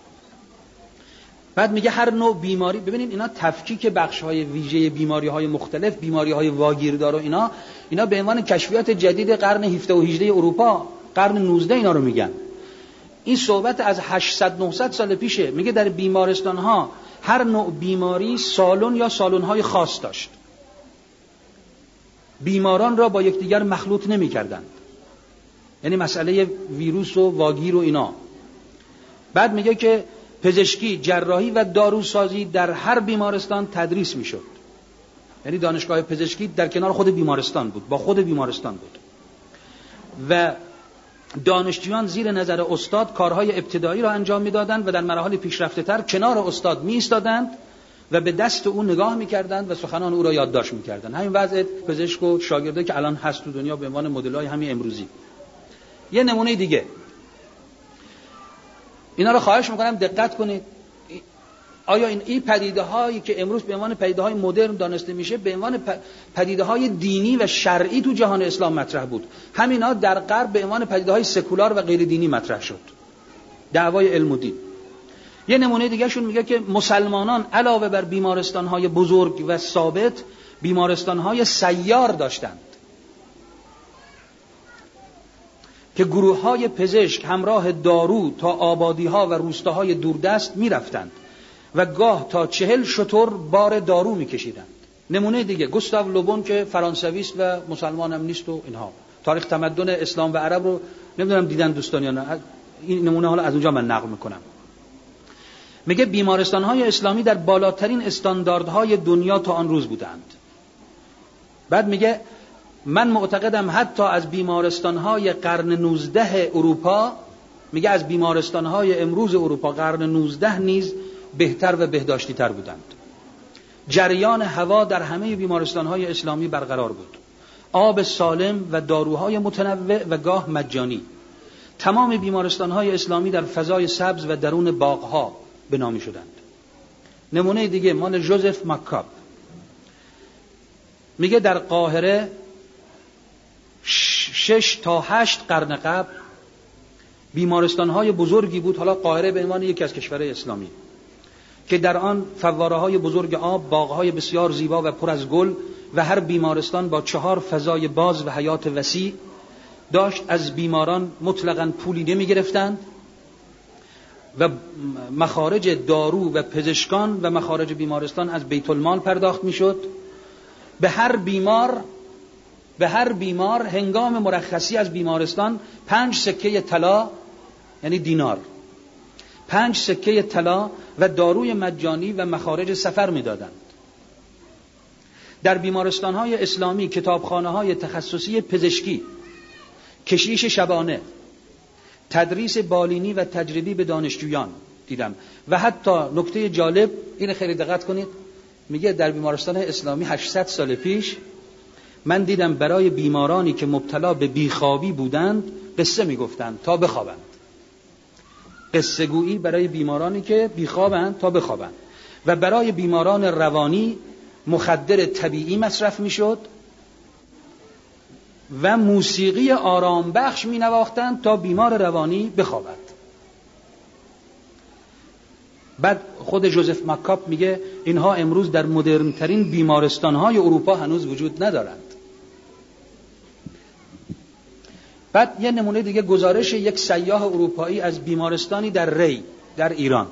بعد میگه هر نوع بیماری، ببینید اینا تفکیک بخش‌های ویژه بیماری‌های مختلف، بیماری‌های واگیردار و اینا اینا به عنوان کشفیات جدید قرن هفدهم و هجدهم اروپا، قرن نوزدهم اینا رو میگن. این صحبت از هشتصد نهصد سال پیشه. میگه در بیمارستان‌ها هر نوع بیماری سالن یا سالن‌های خاص داشت. بیماران را با یکدیگر مخلوط نمی‌کردند. یعنی مسئله ویروس و واگیر و اینا. بعد میگه که پزشکی، جراحی و داروسازی در هر بیمارستان تدریس میشد. یعنی دانشگاه پزشکی در کنار خود بیمارستان بود، با خود بیمارستان بود و دانشجویان زیر نظر استاد کارهای ابتدایی را انجام میدادند و در مراحل پیشرفته تر کنار استاد می ایستادند و به دست او نگاه میکردند و سخنان او را یادداشت میکردند. همین وضع پزشک و شاگرده که الان هست تو دنیا به عنوان مدل‌های همین امروزی. یه نمونه دیگه، اینا رو خواهش میکنم دقت کنید. آیا این این پدیده هایی که امروز به عنوان پدیده های مدرن دانسته میشه به عنوان پدیده های دینی و شرعی تو جهان اسلام مطرح بود؟ همینا در غرب به عنوان پدیده های سکولار و غیر دینی مطرح شد. دعوای علم و دین. یه نمونه دیگه شون میگه که مسلمانان علاوه بر بیمارستان های بزرگ و ثابت، بیمارستان های سیار داشتند که گروه های پزشک همراه دارو تا آبادی ها و روستاهای دوردست می رفتند و گاه تا چهل شتر بار دارو می کشیدند. نمونه دیگه گوستاو لوبون که فرانسوی است و مسلمان هم نیست و اینها. تاریخ تمدن اسلام و عرب رو نمیدونم دیدن دوستان یا نه. این نمونه حالا از اونجا من نقل میکنم. میگه بیمارستان های اسلامی در بالاترین استانداردهای دنیا تا آن روز بودند. بعد میگه من معتقدم حتی از بیمارستان‌های قرن نوزدهم اروپا، میگه از بیمارستان‌های امروز اروپا قرن نوزدهم نیز بهتر و بهداشتی‌تر بودند. جریان هوا در همه بیمارستان‌های اسلامی برقرار بود. آب سالم و داروهای متنوع و گاه مجانی. تمام بیمارستان‌های اسلامی در فضای سبز و درون باغ‌ها بنا می‌شدند. نمونه دیگه مال جوزف مکاب. میگه در قاهره شش تا هشت قرن قبل بیمارستان‌های بزرگی بود، حالا قاهره به عنوان یکی از کشورهای اسلامی، که در آن فواره‌های بزرگ آب، باغ‌های بسیار زیبا و پر از گل و هر بیمارستان با چهار فضای باز و حیات وسیع داشت. از بیماران مطلقاً پولی نمی‌گرفتند و مخارج دارو و پزشکان و مخارج بیمارستان از بیت المال پرداخت می‌شد. به هر بیمار به هر بیمار هنگام مرخصی از بیمارستان پنج سکه طلا، یعنی دینار، پنج سکه طلا و داروی مجانی و مخارج سفر می‌دادند. در بیمارستان‌های اسلامی کتابخانه‌های تخصصی پزشکی، کشیش شبانه، تدریس بالینی و تجربی به دانشجویان دیدم. و حتی نکته جالب، این خیلی دقت کنید، میگه در بیمارستان اسلامی هشتصد سال پیش من دیدم برای بیمارانی که مبتلا به بیخوابی بودند قصه میگفتند تا بخوابند. قصه گویی برای بیمارانی که بیخوابند تا بخوابند. و برای بیماران روانی مخدر طبیعی مصرف میشد و موسیقی آرام بخش می نواختند تا بیمار روانی بخوابد. بعد خود جوزف مکاپ میگه اینها امروز در مدرن ترین بیمارستان های اروپا هنوز وجود ندارند. بعد یه نمونه دیگه، گزارش یک سیاح اروپایی از بیمارستانی در ری در ایران.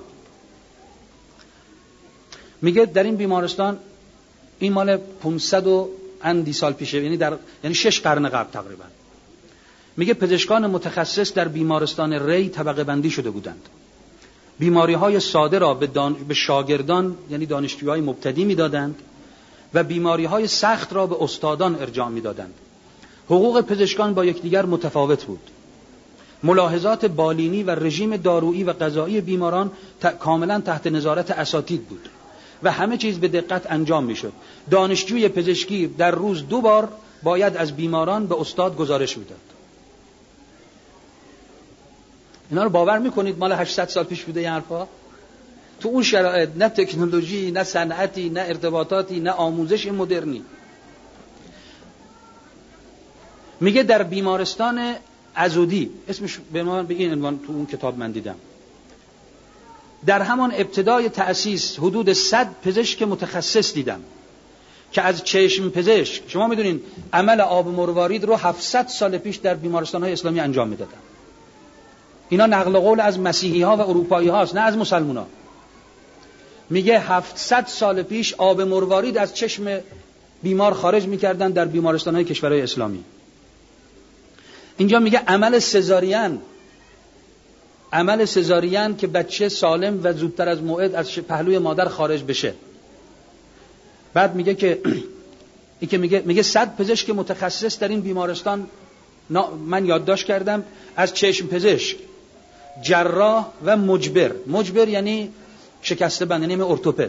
میگه در این بیمارستان، این مال پانصد و اندی سال پیشه، یعنی در یعنی شش قرن قبل تقریبا، میگه پزشکان متخصص در بیمارستان ری طبقه بندی شده بودند. بیماری های ساده را به, دان... به شاگردان یعنی دانشجوهای مبتدی میدادند و بیماری های سخت را به استادان ارجاع میدادند. حقوق پزشکان با یکدیگر متفاوت بود. ملاحظات بالینی و رژیم دارویی و غذایی بیماران ت... کاملا تحت نظارت اساتید بود و همه چیز به دقت انجام میشد. دانشجوی پزشکی در روز دو بار باید از بیماران به استاد گزارش میداد. اینا رو باور میکنید مال هشتصد سال پیش بوده این حرفا؟ تو اون شرایط نه تکنولوژی، نه صنعتی، نه ارتباطاتی، نه آموزش مدرنی. میگه در بیمارستان عضدی، اسمش به من به این عنوان تو اون کتاب من دیدم، در همان ابتدای تأسیس حدود صد پزشک متخصص دیدم که از چشم پزشک، شما میدونین عمل آب مروارید رو هفتصد سال پیش در بیمارستان‌های اسلامی انجام میدادن. اینا نقل قول از مسیحی ها و اروپایی هاست، نه از مسلمان ها. میگه هفتصد سال پیش آب مروارید از چشم بیمار خارج میکردن در بیمارستان‌های کشورهای اسلامی. اینجا میگه عمل سزارین، عمل سزارین که بچه سالم و زودتر از موعد از پهلوی مادر خارج بشه. بعد میگه که این که میگه میگه صد پزشک متخصص در این بیمارستان من یادداشت کردم، از چشم پزشک، جراح و مجبر. مجبر یعنی شکسته بند، یعنی ارتوپد،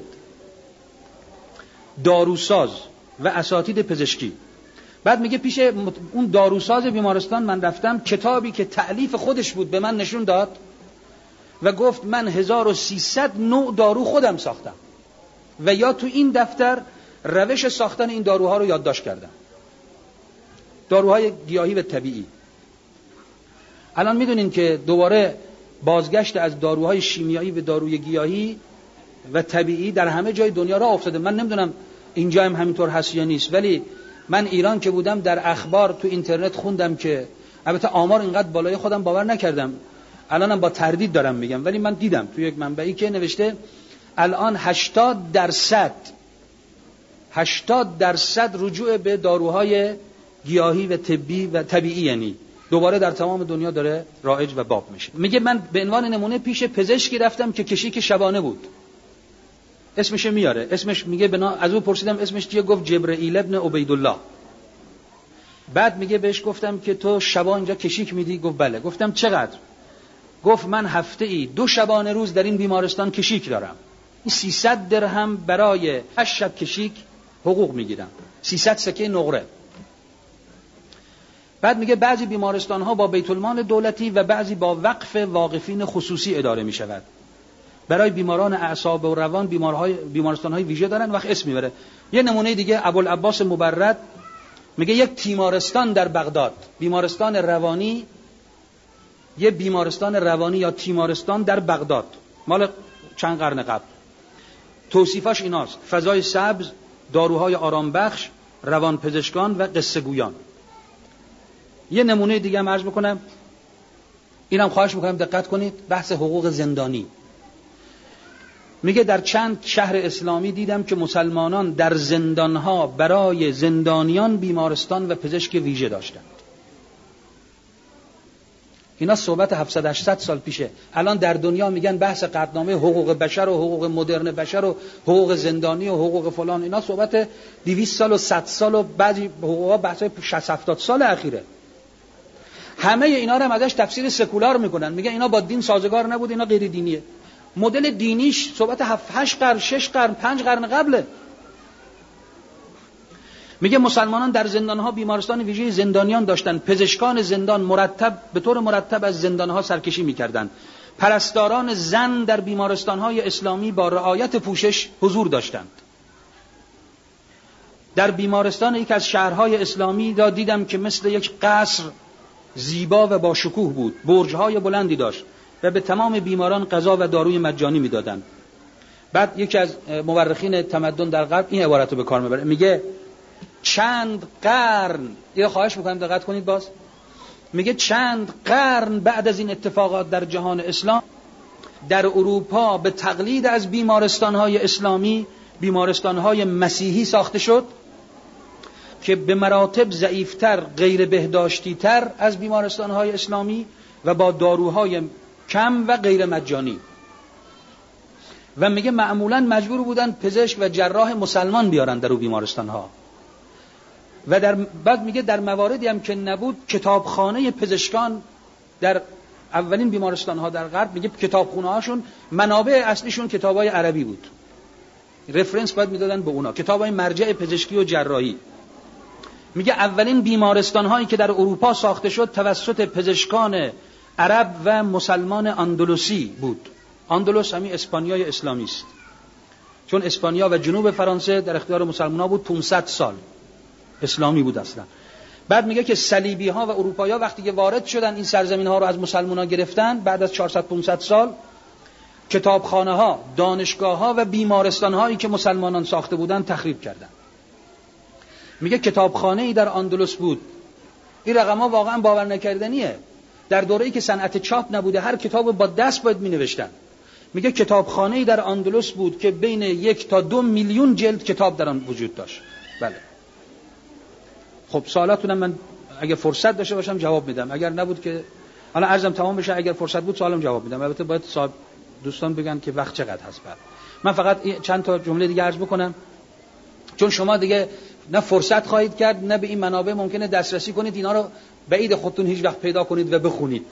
داروساز و اساتید پزشکی. بعد میگه پیش اون داروساز بیمارستان من رفتم، کتابی که تألیف خودش بود به من نشون داد و گفت من هزار و سیصد نوع دارو خودم ساختم و یا تو این دفتر روش ساختن این داروها رو یادداشت کردم. داروهای گیاهی و طبیعی. الان میدونین که دوباره بازگشت از داروهای شیمیایی به داروی گیاهی و طبیعی در همه جای دنیا راه افتاده. من نمیدونم اینجا هم همینطور هست یا نیست، ولی من ایران که بودم در اخبار تو اینترنت خوندم که، البته آمار اینقدر بالای خودم باور نکردم، الانم با تردید دارم میگم، ولی من دیدم تو یک منبعی که نوشته الان هشتاد درصد هشتاد درصد رجوع به داروهای گیاهی و طبی و طبیعی یعنی دوباره در تمام دنیا داره رایج و باب میشه. میگه من به عنوان نمونه پیش پزشکی رفتم که کشیک شبانه بود، اسمش میاره، اسمش میگه بنا از او پرسیدم اسمش چیه، گفت جبرئیل ابن عبیدالله. بعد میگه بهش گفتم که تو شبا اینجا کشیک میدی؟ گفت بله. گفتم چقدر؟ گفت من هفته ای دو شبانه روز در این بیمارستان کشیک دارم، این سیصد درهم برای هشت شب کشیک حقوق میگیرم، سیصد سکه نقره. بعد میگه بعضی بیمارستان ها با بیت المال دولتی و بعضی با وقف واقفین خصوصی اداره میشود. برای بیماران اعصاب و روان بیمارهای بیمارستان های ویژه دارن، وقت اسم میبره. یه نمونه دیگه ابوالعباس مبرد میگه یک تیمارستان در بغداد، بیمارستان روانی، یه بیمارستان روانی یا تیمارستان در بغداد مال چند قرن قبل. توصیفاش ایناست: فضای سبز، داروهای آرام بخش، روان پزشکان و قصه گویان. یه نمونه دیگه هم عرض بکنم، اینم خواهش میکنم دقت کنید، بحث حقوق زندانی. میگه در چند شهر اسلامی دیدم که مسلمانان در زندانها برای زندانیان بیمارستان و پزشک ویژه داشتند. اینا صحبت هفتصد هشتصد سال پیشه. الان در دنیا میگن بحث قطعنامه حقوق بشر و حقوق مدرن بشر و حقوق زندانی و حقوق فلان، اینا صحبت دویست سال و صد سال و بعضی حقوقا بحث شصت هفتاد سال اخیره. همه اینا رو هم ازش تفسیر سکولار میکنن، میگن اینا با دین سازگار نبود، اینا غیر دینیه. مدل دینیش صحبت هفت هشت قرن، شش قرن، پنج قرن قبله. میگه مسلمانان در زندانها بیمارستان ویژه زندانیان داشتند. پزشکان زندان مرتب به طور مرتب از زندانها سرکشی میکردند. پرستاران زن در بیمارستانهای اسلامی با رعایت پوشش حضور داشتند. در بیمارستان یک از شهرهای اسلامی دا دیدم که مثل یک قصر زیبا و با شکوه بود، برج‌های بلندی داشت و به تمام بیماران غذا و داروی مجانی میدادند. بعد یکی از مورخین تمدن در غرب این عبارت رو به کار میبره، میگه چند قرن، یه خواهش میکنم دقت کنید باز، میگه چند قرن بعد از این اتفاقات در جهان اسلام در اروپا به تقلید از بیمارستانهای اسلامی بیمارستانهای مسیحی ساخته شد که به مراتب ضعیفتر، غیر بهداشتی‌تر از بیمارستانهای اسلامی و با داروهای کم و غیر مجانی. و میگه معمولاً مجبور بودن پزشک و جراح مسلمان بیارن در اون بیمارستانها. و در بعد میگه در مواردی هم که نبود کتابخانه پزشکان در اولین بیمارستانها در غرب، میگه کتابخونه هاشون منابع اصلیشون کتابای عربی بود، رفرنس باید میدادن به اونا، کتابای مرجع پزشکی و جراحی. میگه اولین بیمارستان هایی که در اروپا ساخته شد توسط پزشکان عرب و مسلمان اندلسی بود. اندلس همین اسپانیای اسلامی است، چون اسپانیا و جنوب فرانسه در اختیار مسلمان‌ها بود، پانصد سال اسلامی بود اصلا. بعد میگه که صلیبی ها و اروپایی ها وقتی که وارد شدن این سرزمین ها رو از مسلمان‌ها گرفتن، بعد از چهارصد پانصد سال کتابخانه ها، دانشگاه ها و بیمارستان هایی که مسلمانان ساخته بودن تخریب کردن. میگه کتابخانه ای در اندلس بود. این رقم ها واقعا باور نکردنیه. در دوره‌ای که صنعت چاپ نبوده هر کتاب با دست باید می نوشتن. میگه کتابخانه ای در اندلس بود که بین یک تا دو میلیون جلد کتاب در آن وجود داشت. بله. خب سوالاتونم من اگه فرصت داشته باشم جواب میدم، اگر نبود که حالا عرضم تمام بشه، اگر فرصت بود سوالم جواب میدم. البته باید صاحب دوستان بگن که وقت چقدر هست. بعد من فقط چند تا جمله دیگه عرض بکنم، چون شما دیگه نه فرصت خواهید کرد نه به این منابع ممکنه دسترسی کنید، اینا رو بعید خودتون هیچ وقت پیدا کنید و بخونید.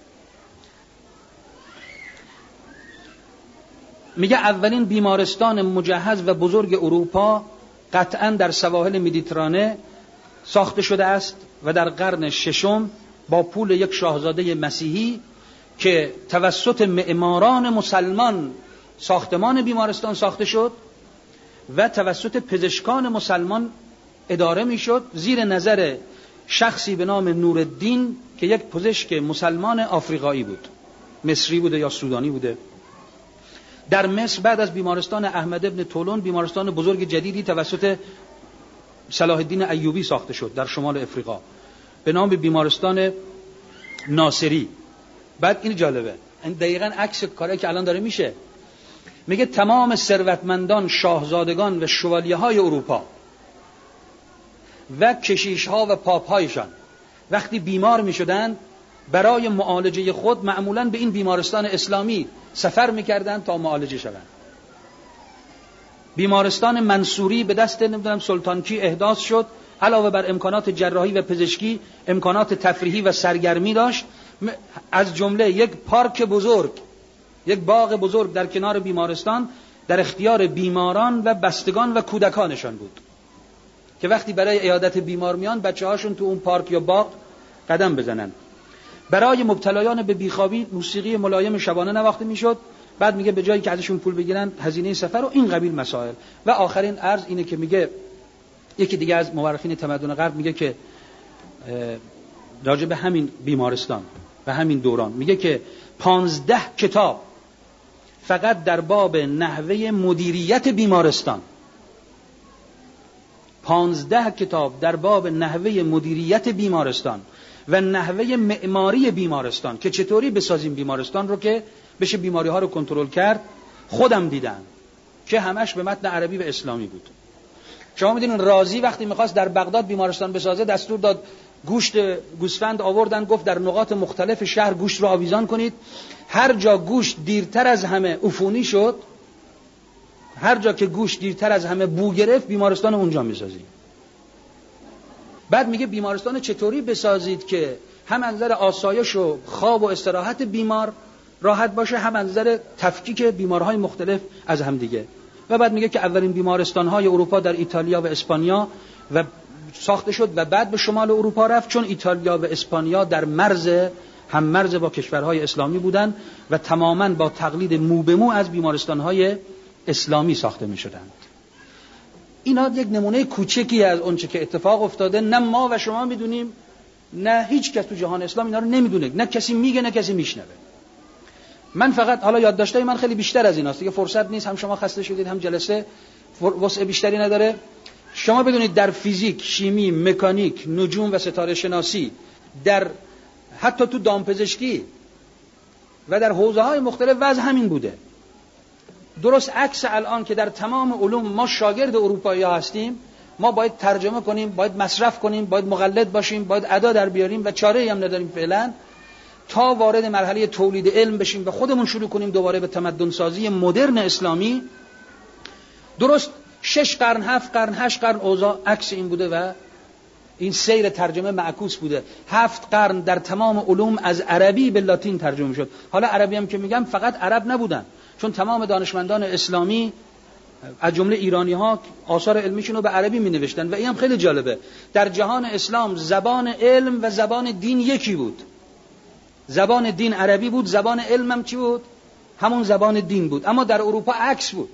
میگه اولین بیمارستان مجهز و بزرگ اروپا قطعاً در سواحل مدیترانه ساخته شده است و در قرن ششم با پول یک شاهزاده مسیحی که توسط معماران مسلمان ساختمان بیمارستان ساخته شد و توسط پزشکان مسلمان اداره میشد زیر نظر شخصی به نام نورالدین که یک پزشک مسلمان آفریقایی بود، مصری بوده یا سودانی بوده. در مصر بعد از بیمارستان احمد ابن طولون بیمارستان بزرگ جدیدی توسط صلاح الدین ایوبی ساخته شد در شمال افریقا به نام بیمارستان ناصری. بعد این جالبه، این دقیقاً عکس کاری که الان داره میشه. میگه تمام ثروتمندان، شاهزادگان و شوالیه های اروپا و کشیش ها و پاپ هایشان وقتی بیمار می شدن برای معالجه خود معمولاً به این بیمارستان اسلامی سفر می کردن تا معالجه شوند. بیمارستان منصوری به دست نمیدونم سلطان کی احداث شد، علاوه بر امکانات جراحی و پزشکی امکانات تفریحی و سرگرمی داشت، از جمله یک پارک بزرگ، یک باغ بزرگ در کنار بیمارستان در اختیار بیماران و بستگان و کودکانشان بود که وقتی برای عیادت بیمار میان بچه هاشون تو اون پارک یا باغ قدم بزنن. برای مبتلایان به بیخوابی موسیقی ملایم شبانه نواخته میشد. بعد میگه به جایی که ازشون پول بگیرن هزینه سفر و این قبیل مسائل. و آخرین عرض اینه که میگه یکی دیگه از مورخین تمدن غرب میگه که راجع به همین بیمارستان و همین دوران میگه که پانزده کتاب فقط در باب نحوه مدیریت بیمارستان، پانزده کتاب در باب نحوه مدیریت بیمارستان و نحوه معماری بیمارستان که چطوری بسازیم بیمارستان رو که بشه بیماری ها رو کنترل کرد، خودم دیدم که همش به متن عربی و اسلامی بود. شما میدونین رازی وقتی میخواست در بغداد بیمارستان بسازه دستور داد گوشت گوسفند آوردن، گفت در نقاط مختلف شهر گوشت رو آویزان کنید، هر جا گوشت دیرتر از همه عفونی شد، هر جا که گوشت دیرتر از همه بو گرفت بیمارستان اونجا میسازید. بعد میگه بیمارستان چطوری بسازید که هم از نظر آسایش و خواب و استراحت بیمار راحت باشه، هم از نظر تفکیک بیمارهای مختلف از هم دیگه. و بعد میگه که اولین بیمارستان‌های اروپا در ایتالیا و اسپانیا و ساخته شد و بعد به شمال اروپا رفت، چون ایتالیا و اسپانیا در مرز هم مرز با کشورهای اسلامی بودند و تماماً با تقلید مو به مو از بیمارستانهای اسلامی ساخته می شدند. اینا یک نمونه کوچکی از اونچه که اتفاق افتاده، نه ما و شما میدونیم، نه هیچ کس تو جهان اسلام اینا رو نمیدونه، نه کسی میگه نه کسی میشنوه. من فقط حالا یادداشتای من خیلی بیشتر از ایناست دیگه، فرصت نیست، هم شما خسته شدید هم جلسه وسع بیشتری نداره. شما بدونید در فیزیک، شیمی، مکانیک، نجوم و ستاره شناسی، در حتی تو دامپزشکی و در حوزه‌های مختلف وضع همین بوده. درست عکس الان که در تمام علوم ما شاگرد اروپایی‌ها هستیم، ما باید ترجمه کنیم، باید مصرف کنیم، باید مقلد باشیم، باید ادا در بیاریم و چاره‌ای هم نداریم فعلا تا وارد مرحله تولید علم بشیم و خودمون شروع کنیم دوباره به تمدن سازی مدرن اسلامی. درست شش قرن، هفت قرن، هشت قرن اوضاع عکس این بوده و این سیر ترجمه معکوس بوده. هفت قرن در تمام علوم از عربی به لاتین ترجمه شد. حالا عربی هم که میگم فقط عرب نبودن، چون تمام دانشمندان اسلامی از جمله ایرانی ها آثار علمیشون رو به عربی می نوشتن و این هم خیلی جالبه. در جهان اسلام زبان علم و زبان دین یکی بود. زبان دین عربی بود، زبان علم هم چی بود؟ همون زبان دین بود. اما در اروپا عکس بود.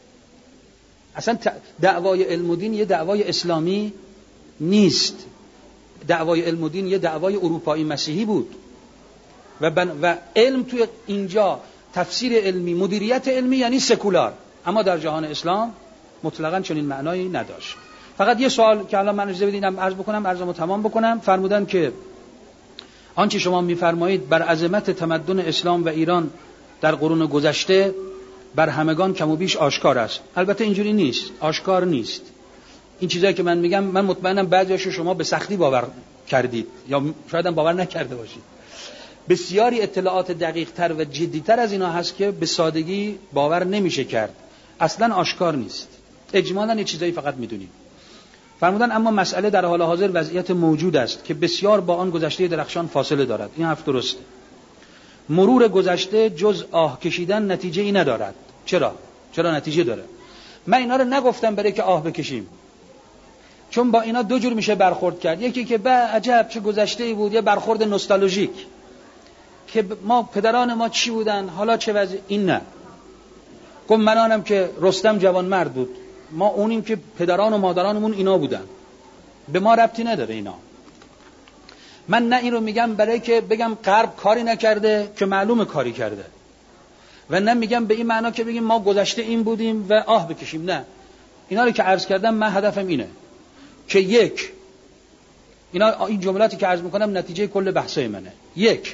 اصلا دعوای علم و دین یه دعوای اسلامی نیست. دعوای علم و دین یه دعوای اروپایی مسیحی بود و, بن... و علم توی اینجا تفسیر علمی، مدیریت علمی یعنی سکولار، اما در جهان اسلام مطلقاً چنین معنایی نداشت. فقط یه سوال که الان من اجازه بدید عرض بکنم، عرضمو تمام بکنم. فرمودن که آنچه شما میفرمایید بر عظمت تمدن اسلام و ایران در قرون گذشته بر همگان کم و بیش آشکار است. البته اینجوری نیست، آشکار نیست. این چیزایی که من میگم من مطمئنم بعضیاشو شما به سختی باور کردید یا شاید هم باور نکرده باشید. بسیاری اطلاعات دقیق تر و جدی تر از اینا هست که به سادگی باور نمیشه کرد. اصلا آشکار نیست. اجمالاً یه چیزایی فقط میدونیم. فرمودن اما مسئله در حال حاضر وضعیت موجود است که بسیار با آن گذشته درخشان فاصله دارد. این حرف درسته. مرور گذشته جز آه کشیدن نتیجه ای ندارد. چرا؟ چرا نتیجه داره؟ من اینا رو نگفتم برای که آه بکشیم، چون با اینا دو جور میشه برخورد کرد. یکی که به عجب چه گذشته‌ای بود، یه برخورد نوستالژیک که ما پدران ما چی بودن حالا چه وضع. این نه. گفت منانم که رستم جوان مرد بود، ما اونیم که پدران و مادرانمون اینا بودن، به ما ربطی نداره اینا. من نه این رو میگم برای که بگم غرب کاری نکرده که معلومه کاری کرده، و نه میگم به این معنا که بگیم ما گذشته این بودیم و آه بکشیم. نه، اینا رو که عرض کردم من هدفم اینه که یک، اینا این جملاتی که عرض میکنم نتیجه کل بحثای منه. یک،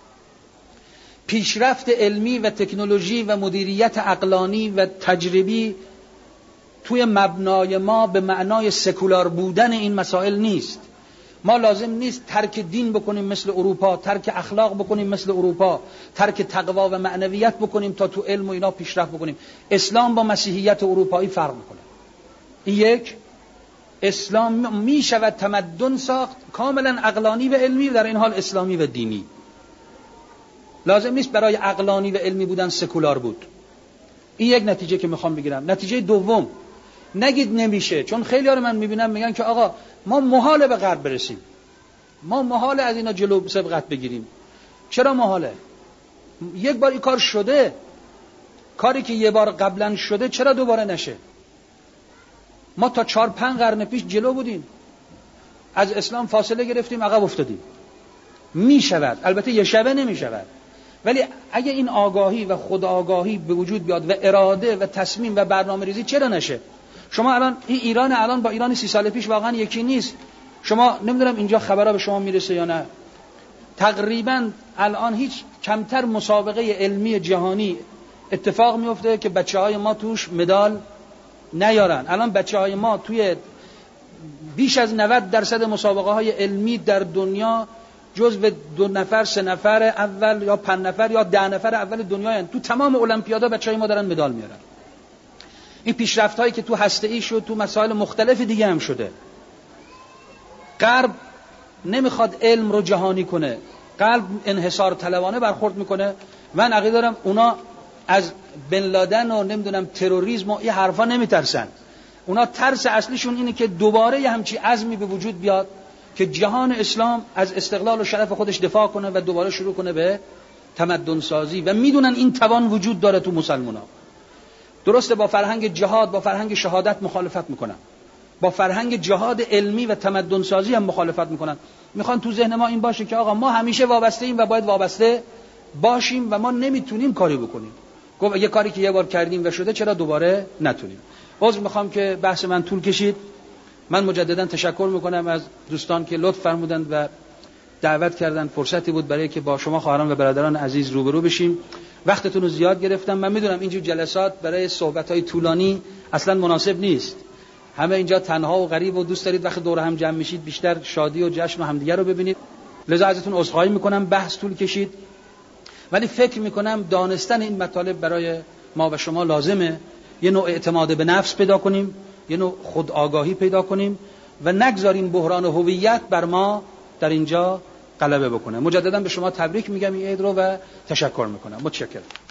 پیشرفت علمی و تکنولوژی و مدیریت عقلانی و تجربی توی مبنای ما به معنای سکولار بودن این مسائل نیست. ما لازم نیست ترک دین بکنیم مثل اروپا، ترک اخلاق بکنیم مثل اروپا، ترک تقوا و معنویت بکنیم تا تو علم و اینا پیشرفت بکنیم. اسلام با مسیحیت اروپایی فرق میکنه. این یک، اسلام می شود تمدن ساخت کاملا عقلانی و علمی و در این حال اسلامی و دینی. لازم نیست برای عقلانی و علمی بودن سکولار بود. این یک نتیجه که میخوام بگیرم. نتیجه دوم، نگید نمیشه، چون خیلی ها رو من میبینم میگن که آقا ما محاله به غرب برسیم، ما محاله از اینا جلو سبقت بگیریم. چرا محاله؟ یک بار این کار شده، کاری که یه بار قبلا شده چرا دوباره نشه؟ ما تا چهار پنج قرن پیش جلو بودیم، از اسلام فاصله گرفتیم، عقب افتادیم. میشود، البته یه شبه نمیشود، ولی اگه این آگاهی و خود آگاهی به وجود بیاد و اراده و تصمیم و برنامه ریزی، چرا نشه؟ شما الان این ایران الان با ایران سی سال پیش واقعا یکی نیست. شما نمیدونم اینجا خبرها به شما میرسه یا نه، تقریبا الان هیچ کمتر مسابقه علمی جهانی اتفاق میفته که بچهای ما توش مدال نیارن. الان بچهای ما توی بیش از نود درصد مسابقه های علمی در دنیا جزو دو نفر سه نفر اول یا پنج نفر یا ده نفر اول دنیا هستند. تو تمام المپیادا بچهای ما دارن مدال میارن. این پیشرفت هایی که تو هسته ای شد، تو مسائل مختلف دیگه هم شده. غرب نمیخواد علم رو جهانی کنه، غرب انحصار طلبانه برخورد میکنه. من عقیده دارم اونا از بن لادن و نمیدونم تروریسم و این حرفا نمیترسن، اونا ترس اصلیشون اینه که دوباره یه همچی عزمی به وجود بیاد که جهان اسلام از استقلال و شرف خودش دفاع کنه و دوباره شروع کنه به تمدن سازی و میدونن این توان وجود داره تو مسلمونا. درسته با فرهنگ جهاد، با فرهنگ شهادت مخالفت میکنن، با فرهنگ جهاد علمی و تمدن سازی هم مخالفت میکنن. میخوان تو ذهن ما این باشه که آقا ما همیشه وابسته ایم و باید وابسته باشیم و ما نمیتونیم کاری بکنیم. گفت یه کاری که یه بار کردیم و شده چرا دوباره نتونیم. عذر میخوام که بحث من طول کشید. من مجددا تشکر میکنم از دوستان که لطف فرمودند و دعوت کردن. فرصتی بود برای که با شما خواهران و برادران عزیز روبرو بشیم. وقتتون رو زیاد گرفتم. من میدونم اینجور جلسات برای صحبت‌های طولانی اصلا مناسب نیست. همه اینجا تنها و غریب و دوست دارید وقت دور هم جمع میشید بیشتر شادی و جشن و همدیگه رو ببینید. لذا ازتون عذرخواهی میکنم بحث طول کشید. ولی فکر میکنم دانستن این مطالب برای ما و شما لازمه. یه نوع اعتماد به نفس پیدا کنیم، یه نوع خود آگاهی پیدا کنیم و نگذاریم بحران هویت بر ما در اینجا غلبه بکنه. مجددا به شما تبریک میگم این عید رو و تشکر میکنم. متشکرم.